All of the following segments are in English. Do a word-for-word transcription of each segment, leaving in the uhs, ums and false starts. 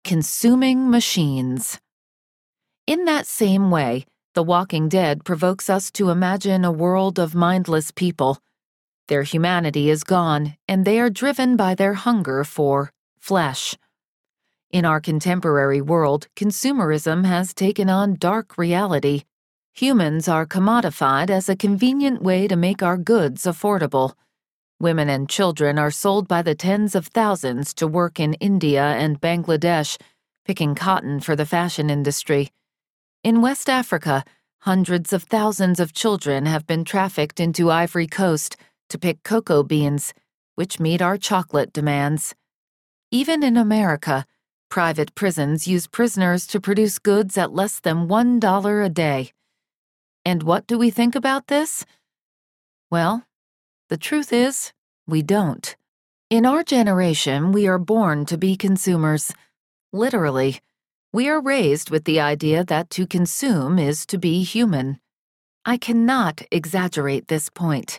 Consuming machines. In that same way, The Walking Dead provokes us to imagine a world of mindless people. Their humanity is gone, and they are driven by their hunger for flesh. In our contemporary world, consumerism has taken on dark reality. Humans are commodified as a convenient way to make our goods affordable. Women and children are sold by the tens of thousands to work in India and Bangladesh, picking cotton for the fashion industry. In West Africa, hundreds of thousands of children have been trafficked into Ivory Coast to pick cocoa beans, which meet our chocolate demands. Even in America, private prisons use prisoners to produce goods at less than one dollar a day. And what do we think about this? Well, the truth is, we don't. In our generation, we are born to be consumers. Literally, we are raised with the idea that to consume is to be human. I cannot exaggerate this point.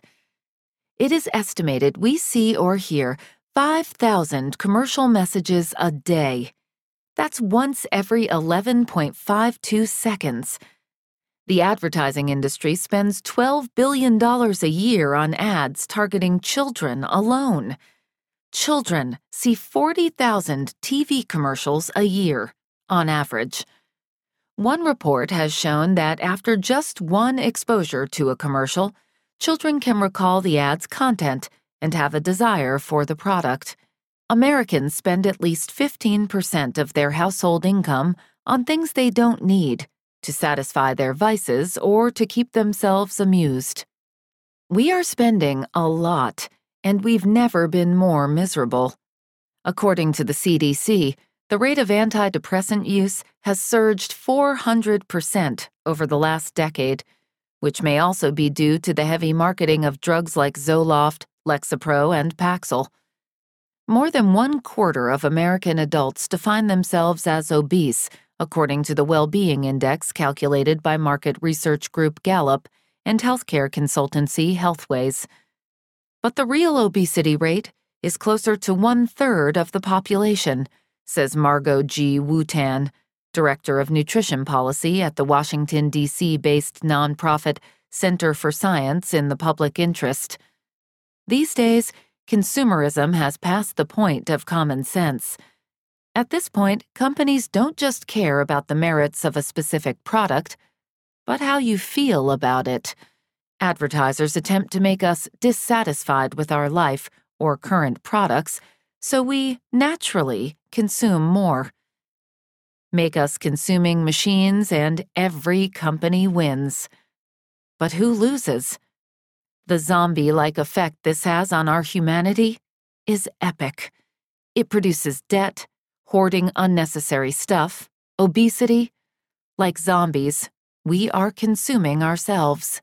It is estimated we see or hear five thousand commercial messages a day. That's once every eleven point five two seconds. The advertising industry spends twelve billion dollars a year on ads targeting children alone. Children see forty thousand T V commercials a year, on average. One report has shown that after just one exposure to a commercial, children can recall the ad's content and have a desire for the product. Americans spend at least fifteen percent of their household income on things they don't need, to satisfy their vices or to keep themselves amused. We are spending a lot, and we've never been more miserable. According to the C D C, the rate of antidepressant use has surged four hundred percent over the last decade, which may also be due to the heavy marketing of drugs like Zoloft, Lexapro, and Paxil. More than one quarter of American adults define themselves as obese, according to the Well-Being Index calculated by market research group Gallup and healthcare consultancy Healthways. But the real obesity rate is closer to one-third of the population, says Margot G. Wootan, Director of Nutrition Policy at the Washington, D C-based nonprofit Center for Science in the Public Interest. These days, consumerism has passed the point of common sense. At this point, companies don't just care about the merits of a specific product, but how you feel about it. Advertisers attempt to make us dissatisfied with our life or current products, so we naturally consume more. Make us consuming machines and every company wins. But who loses? The zombie-like effect this has on our humanity is epic. It produces debt, hoarding unnecessary stuff, obesity. Like zombies, we are consuming ourselves.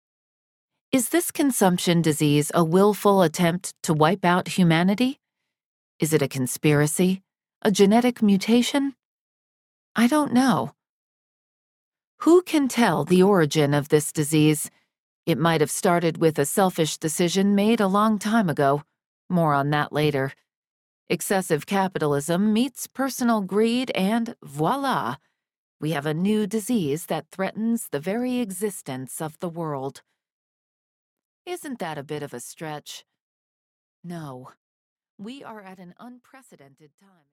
Is this consumption disease a willful attempt to wipe out humanity? Is it a conspiracy? A genetic mutation? I don't know. Who can tell the origin of this disease? It might have started with a selfish decision made a long time ago. More on that later. Excessive capitalism meets personal greed and voila, we have a new disease that threatens the very existence of the world. Isn't that a bit of a stretch? No. We are at an unprecedented time.